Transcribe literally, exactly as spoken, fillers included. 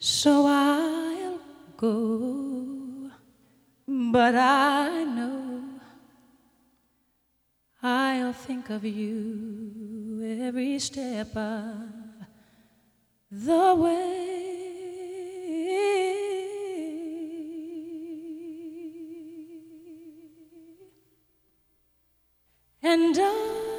So I'll go, but I know I'll think of you every step of the way. And I